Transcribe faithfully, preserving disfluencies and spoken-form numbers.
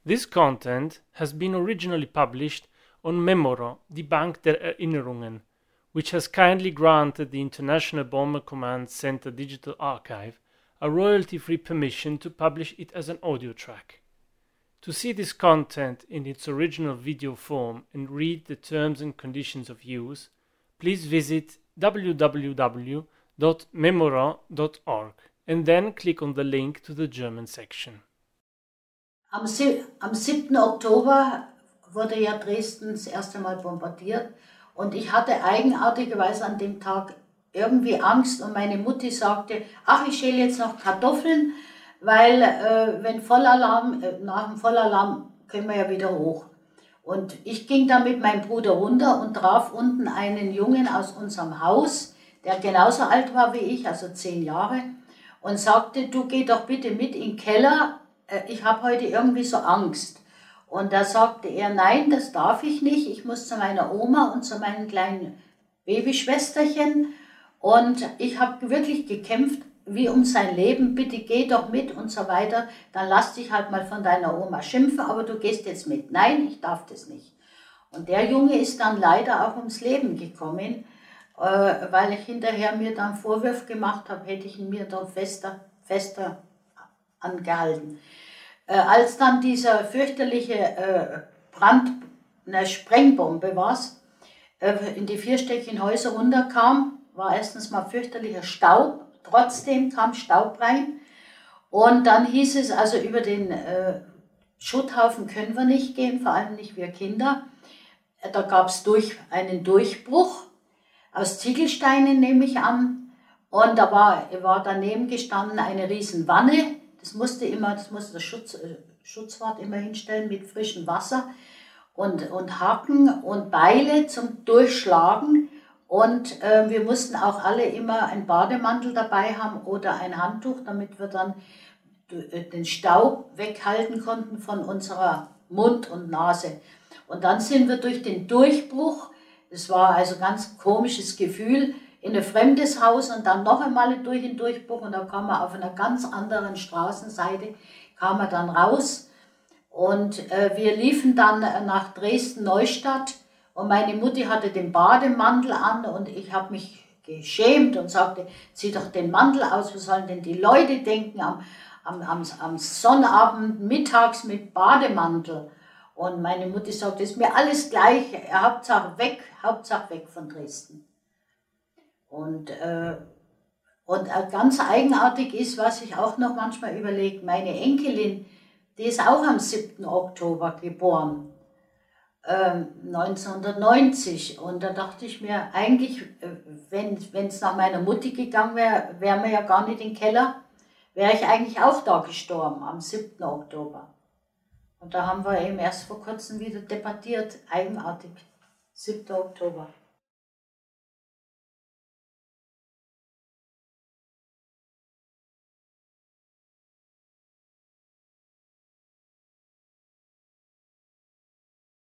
This content has been originally published on Memoro, die Bank der Erinnerungen, which has kindly granted the International Bomber Command Center Digital Archive a royalty-free permission to publish it as an audio track. To see this content in its original video form and read the terms and conditions of use, please visit w w w dot memora dot org and then click on the link to the German section. Am, am siebten Oktober wurde ja Dresden das erste Mal bombardiert und ich hatte eigenartigerweise an dem Tag irgendwie Angst und meine Mutti sagte, ach, ich schäle jetzt noch Kartoffeln, weil äh, wenn Vollalarm, äh, nach dem Vollalarm können wir ja wieder hoch. Und ich ging dann mit meinem Bruder runter und traf unten einen Jungen aus unserem Haus, der genauso alt war wie ich, also zehn Jahre, und sagte, du geh doch bitte mit in den Keller, äh, ich habe heute irgendwie so Angst. Und da sagte er, nein, das darf ich nicht, ich muss zu meiner Oma und zu meinen kleinen Babyschwesterchen. Und ich habe wirklich gekämpft, wie um sein Leben, bitte geh doch mit und so weiter, dann lass dich halt mal von deiner Oma schimpfen, aber du gehst jetzt mit. Nein, ich darf das nicht. Und der Junge ist dann leider auch ums Leben gekommen, äh, weil ich hinterher mir dann Vorwürfe gemacht habe, hätte ich ihn mir dort fester, fester angehalten. Äh, als dann dieser fürchterliche äh, Brand, eine Sprengbombe war's, äh, in die vierstöckigen Häuser runterkam, war erstens mal fürchterlicher Staub, trotzdem kam Staub rein und dann hieß es, also über den äh, Schutthaufen können wir nicht gehen, vor allem nicht wir Kinder. Da gab es durch, einen Durchbruch aus Ziegelsteinen, nehme ich an, und da war, war daneben gestanden eine riesen Wanne, das musste immer, das musste der Schutz, äh, Schutzwart immer hinstellen mit frischem Wasser und, und Haken und Beile zum Durchschlagen. Und äh, wir mussten auch alle immer einen Bademantel dabei haben oder ein Handtuch, damit wir dann den Staub weghalten konnten von unserer Mund und Nase. Und dann sind wir durch den Durchbruch, das war also ein ganz komisches Gefühl, in ein fremdes Haus und dann noch einmal durch den Durchbruch und da kam man auf einer ganz anderen Straßenseite, kam man dann raus und äh, wir liefen dann nach Dresden-Neustadt. Und meine Mutti hatte den Bademantel an und ich habe mich geschämt und sagte, zieh doch den Mantel aus, was sollen denn die Leute denken am, am, am, am Sonnabend mittags mit Bademantel. Und meine Mutti sagte, ist mir alles gleich, Hauptsache weg, Hauptsache weg von Dresden. Und, äh, und ganz eigenartig ist, was ich auch noch manchmal überlege, meine Enkelin, die ist auch am siebten Oktober geboren. neunzehnhundertneunzig und da dachte ich mir, eigentlich, wenn es nach meiner Mutti gegangen wäre, wären wir ja gar nicht im Keller, wäre ich eigentlich auch da gestorben am siebten Oktober. Und da haben wir eben erst vor kurzem wieder debattiert, eigenartig, siebten Oktober.